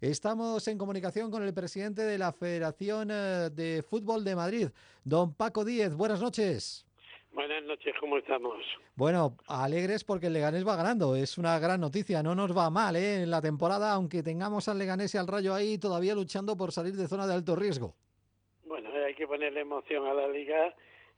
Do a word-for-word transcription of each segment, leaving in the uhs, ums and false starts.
Estamos en comunicación con el presidente de la Federación eh, de Fútbol de Madrid, don Paco Díez. Buenas noches. Buenas noches, ¿cómo estamos? Bueno, alegres porque el Leganés va ganando. Es una gran noticia. No nos va mal, ¿eh? En la temporada, aunque tengamos al Leganés y al Rayo ahí todavía luchando por salir de zona de alto riesgo. Bueno, hay que ponerle emoción a la liga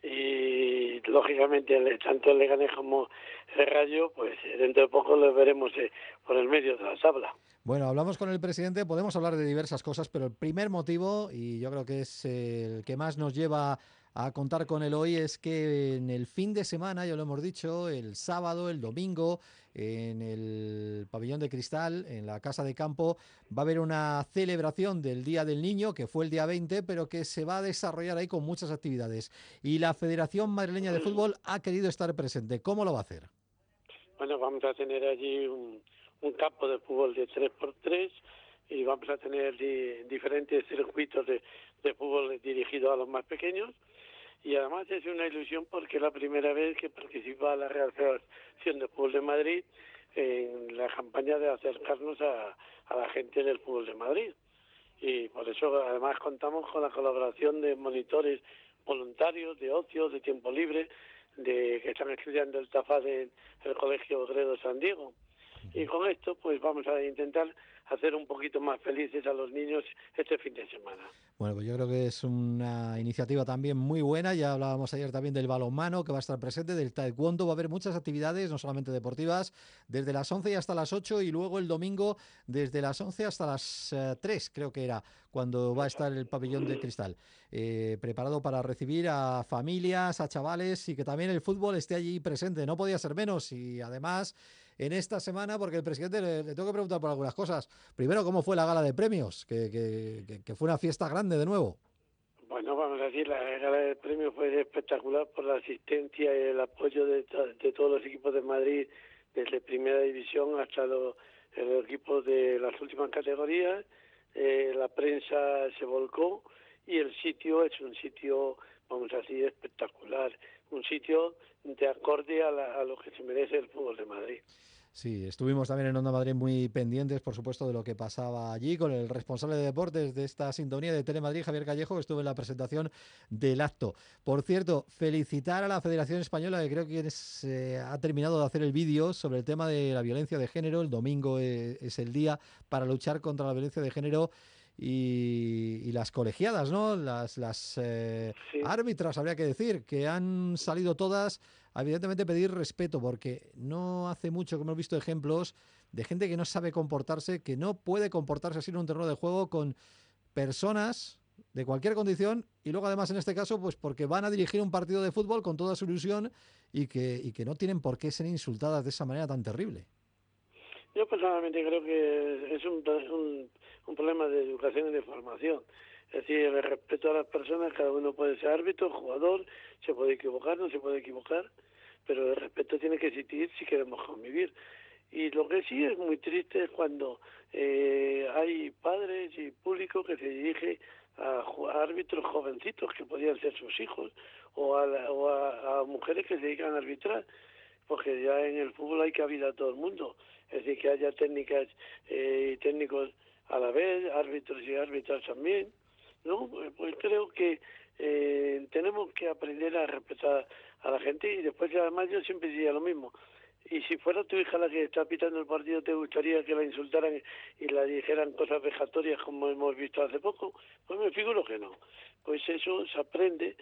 y lógicamente el- tanto el Leganés como el Rayo, pues dentro de poco los veremos eh, por el medio de la tabla. Bueno, hablamos con el presidente, podemos hablar de diversas cosas, pero el primer motivo, y yo creo que es el que más nos lleva a contar con él hoy, es que en el fin de semana, ya lo hemos dicho, el sábado, el domingo, en el pabellón de cristal, en la casa de campo, va a haber una celebración del Día del Niño, que fue el día veinte, pero que se va a desarrollar ahí con muchas actividades. Y la Federación Madrileña de Fútbol ha querido estar presente. ¿Cómo lo va a hacer? Bueno, vamos a tener allí un, un campo de fútbol de tres por tres y vamos a tener di- diferentes circuitos de, de fútbol dirigidos a los más pequeños. Y además es una ilusión porque es la primera vez que participa la Real Federación de Fútbol de Madrid en la campaña de acercarnos a, a la gente del fútbol de Madrid. Y por eso además contamos con la colaboración de monitores voluntarios de ocio, de tiempo libre, de que están estudiando el TAFAD en el Colegio Obrero San Diego. Y con esto pues vamos a intentar hacer un poquito más felices a los niños este fin de semana. Bueno, pues yo creo que es una iniciativa también muy buena. Ya hablábamos ayer también del balonmano que va a estar presente, del taekwondo. Va a haber muchas actividades, no solamente deportivas, desde las once y hasta las ocho y luego el domingo desde las once hasta las eh, tres, creo que era, cuando va a estar el pabellón de cristal, eh, preparado para recibir a familias, a chavales y que también el fútbol esté allí presente. No podía ser menos y además en esta semana, porque el presidente le, le tengo que preguntar por algunas cosas. Primero, ¿cómo fue la gala de premios? Que, que, que, que fue una fiesta grande de nuevo. Bueno, vamos a decir, la gala del premio fue espectacular por la asistencia y el apoyo de, to- de todos los equipos de Madrid, desde Primera División hasta los, los equipos de las últimas categorías. Eh, la prensa se volcó y el sitio es un sitio, vamos a decir, espectacular, un sitio de acorde a, la- a lo que se merece el fútbol de Madrid. Sí, estuvimos también en Onda Madrid muy pendientes, por supuesto, de lo que pasaba allí con el responsable de deportes de esta sintonía de Telemadrid, Javier Callejo, que estuvo en la presentación del acto. Por cierto, felicitar a la Federación Española, que creo que es, eh, ha terminado de hacer el vídeo sobre el tema de la violencia de género. El domingo es, es el día para luchar contra la violencia de género y, y las colegiadas, ¿no? Las, las eh, Sí. árbitras, habría que decir, que han salido todas a, evidentemente, pedir respeto, porque no hace mucho que hemos visto ejemplos de gente que no sabe comportarse, que no puede comportarse así en un terreno de juego con personas de cualquier condición y luego además en este caso pues porque van a dirigir un partido de fútbol con toda su ilusión y que, y que no tienen por qué ser insultadas de esa manera tan terrible. Yo personalmente creo que es un, un, un problema de educación y de formación. Es decir, el respeto a las personas, cada uno puede ser árbitro, jugador, se puede equivocar, no se puede equivocar, pero el respeto tiene que existir si queremos convivir. Y lo que sí es muy triste es cuando eh, hay padres y público que se dirige a, a árbitros jovencitos que podrían ser sus hijos o a, la, o a, a mujeres que se dedican a arbitrar, porque ya en el fútbol hay cabida a todo el mundo, es decir, que haya técnicas eh, y técnicos a la vez, árbitros y árbitras también, ¿no? Pues creo que eh, tenemos que aprender a respetar a la gente y después además yo siempre diría lo mismo. Y si fuera tu hija la que está pitando el partido, ¿te gustaría que la insultaran y la dijeran cosas vejatorias como hemos visto hace poco? Pues me figuro que no. Pues eso se aprende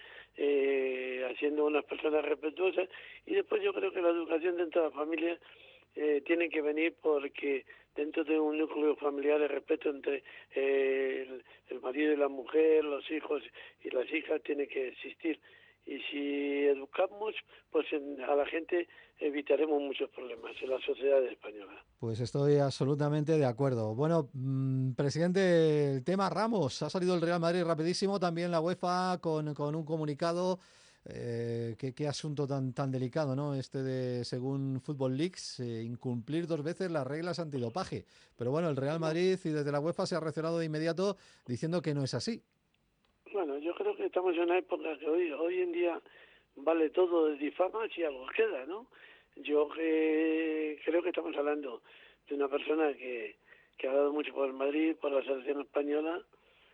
eh, haciendo unas personas respetuosas y después yo creo que la educación dentro de la familia eh, tiene que venir porque dentro de un núcleo familiar el respeto entre eh, el, el marido y la mujer, los hijos y las hijas tiene que existir. Y si educamos, pues en, a la gente evitaremos muchos problemas en la sociedad española. Pues estoy absolutamente de acuerdo. Bueno, mmm, presidente, el tema Ramos. Ha salido el Real Madrid rapidísimo, también la UEFA con, con un comunicado. Eh, qué, qué asunto tan, tan delicado, ¿no? Este de, según Football Leaks, eh, incumplir dos veces las reglas antidopaje. Pero bueno, el Real Madrid y desde la UEFA se ha reaccionado de inmediato diciendo que no es así. Bueno, yo creo que estamos en una época que hoy, hoy en día vale todo de difama si algo queda, ¿no? Yo que creo que estamos hablando de una persona que, que ha dado mucho por el Madrid, por la selección española,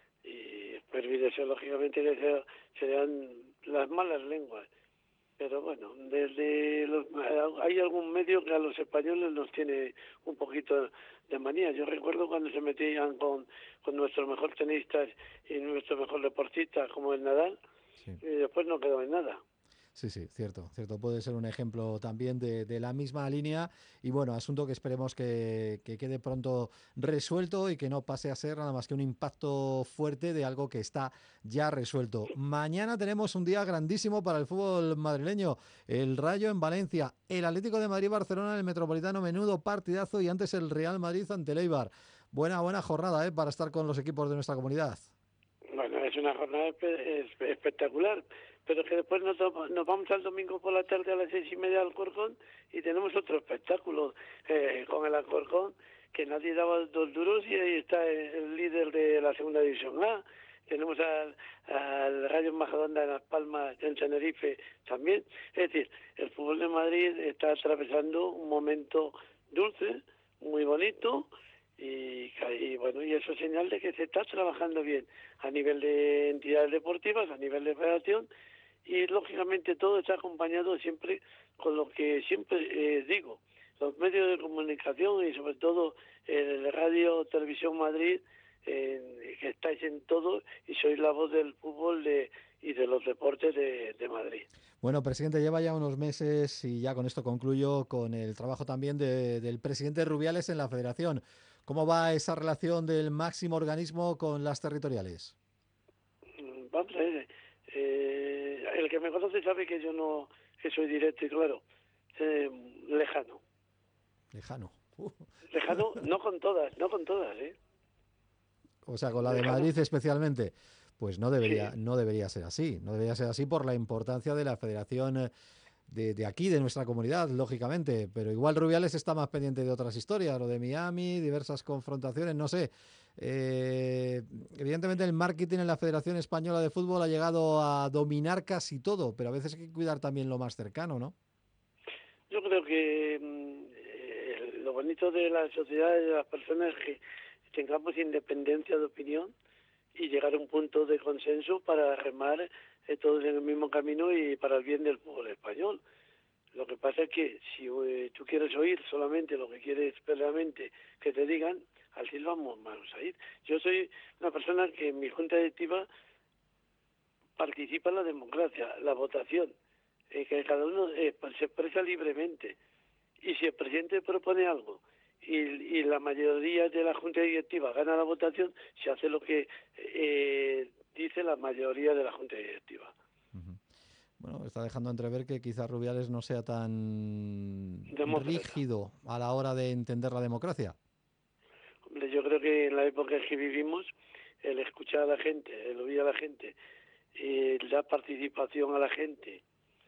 y prohibir eso, lógicamente, que sea, serían las malas lenguas. Pero bueno, desde los, hay algún medio que a los españoles nos tiene un poquito de manía. Yo recuerdo cuando se metían con, con nuestros mejores tenistas y nuestros mejores deportistas, como el Nadal, Sí. y después no quedó en nada. Sí, sí, cierto, cierto. Puede ser un ejemplo también de, de la misma línea y bueno, asunto que esperemos que, que quede pronto resuelto y que no pase a ser nada más que un impacto fuerte de algo que está ya resuelto. Mañana tenemos un día grandísimo para el fútbol madrileño. El Rayo en Valencia, el Atlético de Madrid-Barcelona en el Metropolitano, menudo partidazo, y antes el Real Madrid ante el Eibar. Buena, buena jornada, ¿eh?, para estar con los equipos de nuestra comunidad. Bueno, es una jornada espe- es- espectacular, pero que después nos, to- nos vamos al domingo por la tarde a las seis y media al Alcorcón y tenemos otro espectáculo eh, con el Alcorcón, que nadie daba dos duros y ahí está el, el líder de la segunda división A. Tenemos al, al Rayo Majadahonda en Las Palmas, en Tenerife también. Es decir, el fútbol de Madrid está atravesando un momento dulce, muy bonito, y, y bueno, y eso es señal de que se está trabajando bien a nivel de entidades deportivas, a nivel de federación, y lógicamente todo está acompañado siempre con lo que siempre eh, digo, los medios de comunicación y sobre todo el Radio Televisión Madrid, eh, que estáis en todo y sois la voz del fútbol de, y de los deportes de, de Madrid. Bueno, presidente, lleva ya unos meses, y ya con esto concluyo, con el trabajo también de, del presidente Rubiales en la federación. ¿Cómo va esa relación del máximo organismo con las territoriales? Mm, Vamos a ver, eh, el que me conoce sabe que yo no, que soy directo y claro, eh, lejano. Lejano. Uh. Lejano, no con todas, no con todas, ¿eh? O sea, con la de Lejano, Madrid especialmente. Pues no debería, sí. no debería ser así. No debería ser así por la importancia de la federación eh, de, de aquí, de nuestra comunidad, lógicamente. Pero igual Rubiales está más pendiente de otras historias, lo de Miami, diversas confrontaciones, no sé. Eh, evidentemente el marketing en la Federación Española de Fútbol ha llegado a dominar casi todo, pero a veces hay que cuidar también lo más cercano, ¿no? Yo creo que mm, eh, lo bonito de la sociedad y de las personas es que tengamos independencia de opinión y llegar a un punto de consenso para remar eh, todos en el mismo camino y para el bien del fútbol español. Lo que pasa es que si eh, tú quieres oír solamente lo que quieres verdaderamente que te digan, así vamos, vamos a ir. Yo soy una persona que en mi junta directiva participa en la democracia, la votación, eh, que cada uno eh, se expresa libremente. Y si el presidente propone algo y, y la mayoría de la junta directiva gana la votación, se hace lo que eh, dice la mayoría de la junta directiva. Uh-huh. Bueno, está dejando entrever que quizás Rubiales no sea tan Demócrata. rígido a la hora de entender la democracia. Hombre, yo creo que en la época en que vivimos, el escuchar a la gente, el oír a la gente, eh, la participación a la gente,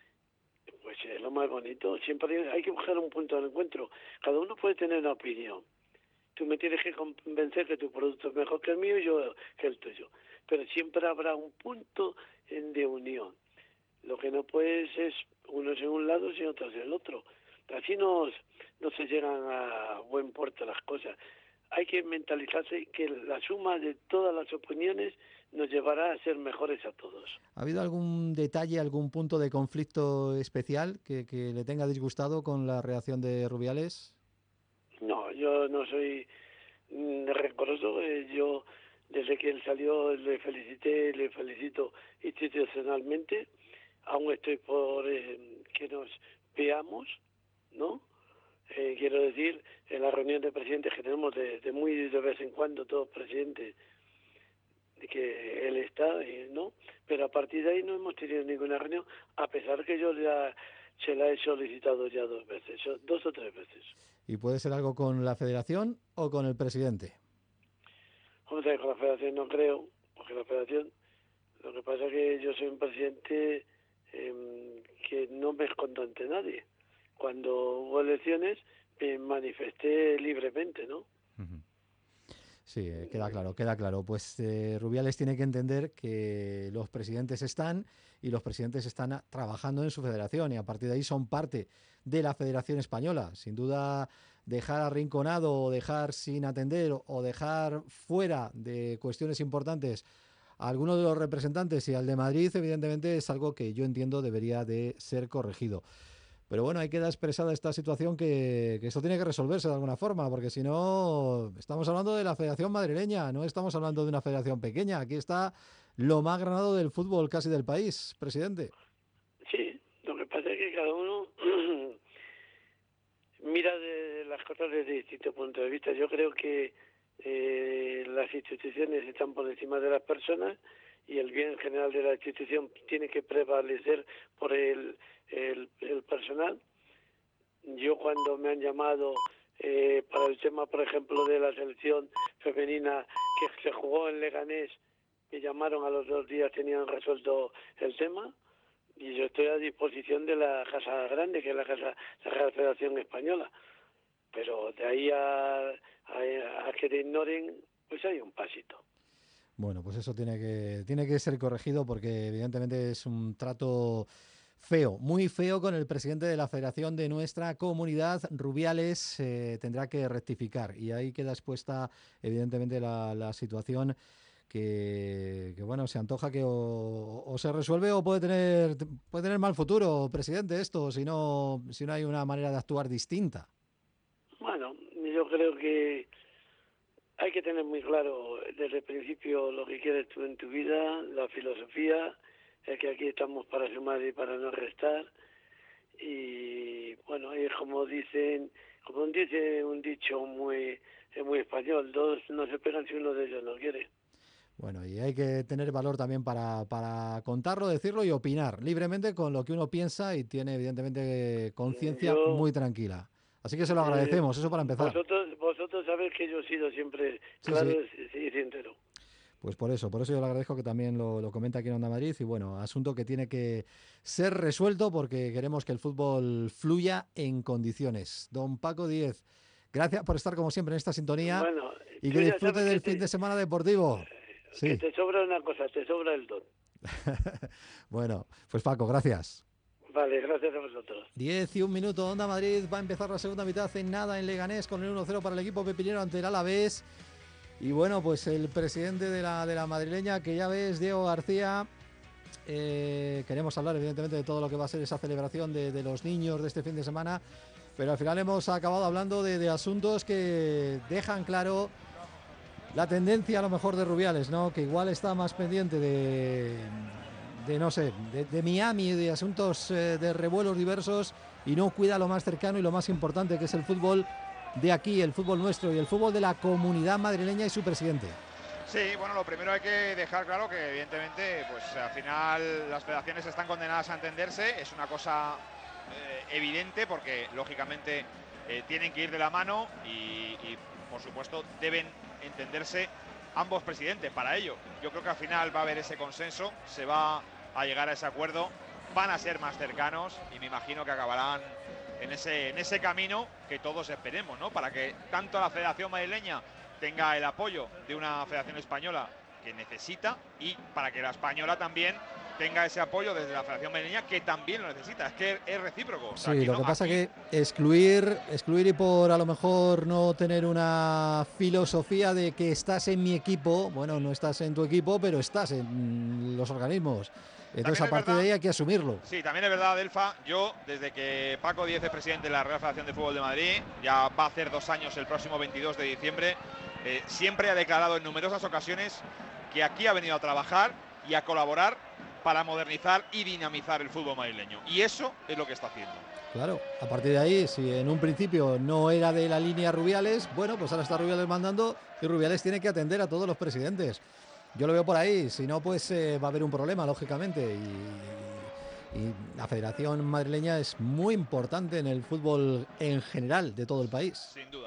pues es lo más bonito. Siempre hay que buscar un punto de encuentro. Cada uno puede tener una opinión. Tú me tienes que convencer que tu producto es mejor que el mío y yo que el tuyo. Pero siempre habrá un punto de unión. Lo que no puedes es unos en un lado y otros en el otro. Así no, no se llegan a buen puerto las cosas. Hay que mentalizarse que la suma de todas las opiniones nos llevará a ser mejores a todos. ¿Ha habido algún detalle, algún punto de conflicto especial que, que le tenga disgustado con la reacción de Rubiales? No, yo no soy mm, rencoroso. Eh, yo, desde que él salió, le felicité, le felicito institucionalmente. Aún estoy por eh, que nos veamos, ¿no? Eh, quiero decir, en la reunión de presidentes que tenemos de, de muy de vez en cuando, todos presidentes, de que él está, eh, ¿no? Pero a partir de ahí no hemos tenido ninguna reunión, a pesar que yo ya se la he solicitado ya dos veces, dos o tres veces. ¿Y puede ser algo con la federación o con el presidente? Hombre, con la federación no creo, porque la federación, lo que pasa es que yo soy un presidente eh, que no me escondo ante nadie. Cuando hubo elecciones me manifesté libremente, ¿no? Uh-huh. Sí, eh, queda claro, queda claro. Pues eh, Rubiales tiene que entender que los presidentes están y los presidentes están a- trabajando en su federación y a partir de ahí son parte de la Federación Española. Sin duda, dejar arrinconado o dejar sin atender o dejar fuera de cuestiones importantes a alguno de los representantes y al de Madrid, evidentemente es algo que yo entiendo debería de ser corregido. Pero bueno, ahí queda expresada esta situación que, que esto tiene que resolverse de alguna forma, porque si no, estamos hablando de la Federación Madrileña, no estamos hablando de una federación pequeña. Aquí está lo más granado del fútbol casi del país, presidente. Sí, lo que pasa es que cada uno mira de las cosas desde distintos puntos de vista. Yo creo que eh, las instituciones están por encima de las personas y el bien general de la institución tiene que prevalecer por el, el, el personal. Yo cuando me han llamado eh, para el tema, por ejemplo, de la selección femenina que se jugó en Leganés, me llamaron a los dos días, tenían resuelto el tema. Y yo estoy a disposición de la Casa Grande, que es la Casa la Real Federación Española. Pero de ahí a, a, a que te ignoren, pues hay un pasito. Bueno, pues eso tiene que, tiene que ser corregido porque evidentemente es un trato feo, muy feo con el presidente de la Federación de nuestra comunidad, Rubiales, eh, tendrá que rectificar. Y ahí queda expuesta evidentemente la, la situación que, que, bueno, se antoja que o, o se resuelve o puede tener, puede tener mal futuro, presidente, esto, si no, si no hay una manera de actuar distinta. Bueno, yo creo que hay que tener muy claro desde el principio lo que quieres tú en tu vida, la filosofía, es que aquí estamos para sumar y para no restar. Y bueno, es como dicen, como dice un dicho muy, muy español, dos no se pegan si uno de ellos no quiere. Bueno, y hay que tener valor también para, para contarlo, decirlo y opinar libremente con lo que uno piensa y tiene evidentemente conciencia Yo muy tranquila. Así que se lo Eh, agradecemos, eso para empezar. vosotros vosotros sabéis que yo he sido siempre Sí, claro sí, y, y sincero. pues por eso, por eso yo le agradezco que también lo, lo comenta aquí en Onda Madrid y bueno, asunto que tiene que ser resuelto porque queremos que el fútbol fluya en condiciones. Don Paco Díez, gracias por estar como siempre en esta sintonía Bueno, y que tú ya disfrute sabes que del fin te, de semana deportivo. que Sí. te sobra una cosa, te sobra el don. Bueno, pues Paco, gracias. Vale, gracias a vosotros. diez y un minuto, Onda Madrid va a empezar la segunda mitad en nada en Leganés con el uno cero para el equipo pepinero ante el Alavés. Y bueno, pues el presidente de la, de la madrileña, que ya ves, Diego García, eh, queremos hablar evidentemente de todo lo que va a ser esa celebración de, de los niños de este fin de semana, pero al final hemos acabado hablando de, de asuntos que dejan claro la tendencia a lo mejor de Rubiales, ¿no? Que igual está más pendiente de, de no sé, de, de Miami, de asuntos eh, de revuelos diversos y no cuida lo más cercano y lo más importante que es el fútbol de aquí, el fútbol nuestro y el fútbol de la comunidad madrileña y su presidente. Sí, bueno, lo primero hay que dejar claro que evidentemente, pues al final las federaciones están condenadas a entenderse, es una cosa eh, evidente porque lógicamente eh, tienen que ir de la mano y, y por supuesto deben entenderse ambos presidentes. Para ello, yo creo que al final va a haber ese consenso, se va a llegar a ese acuerdo, van a ser más cercanos y me imagino que acabarán en ese, en ese camino que todos esperemos, ¿no? Para que tanto la Federación Madrileña tenga el apoyo de una Federación Española que necesita y para que la española también tenga ese apoyo desde la Federación Madrileña que también lo necesita. Es que es recíproco. O sea, sí, lo no, que pasa aquí... que excluir, excluir y por a lo mejor no tener una filosofía de que estás en mi equipo, bueno, no estás en tu equipo, pero estás en los organismos. Entonces, a partir verdad, de ahí hay que asumirlo. Sí, también es verdad, Adelfa. Yo, desde que Paco Díez es presidente de la Real Federación de Fútbol de Madrid, ya va a hacer dos años el próximo veintidós de diciembre, eh, siempre ha declarado en numerosas ocasiones que aquí ha venido a trabajar y a colaborar para modernizar y dinamizar el fútbol madrileño. Y eso es lo que está haciendo. Claro, a partir de ahí, si en un principio no era de la línea Rubiales, bueno, pues ahora está Rubiales mandando y Rubiales tiene que atender a todos los presidentes. Yo lo veo por ahí, si no, pues eh, va a haber un problema, lógicamente. Y, y la Federación Madrileña es muy importante en el fútbol en general de todo el país. Sin duda.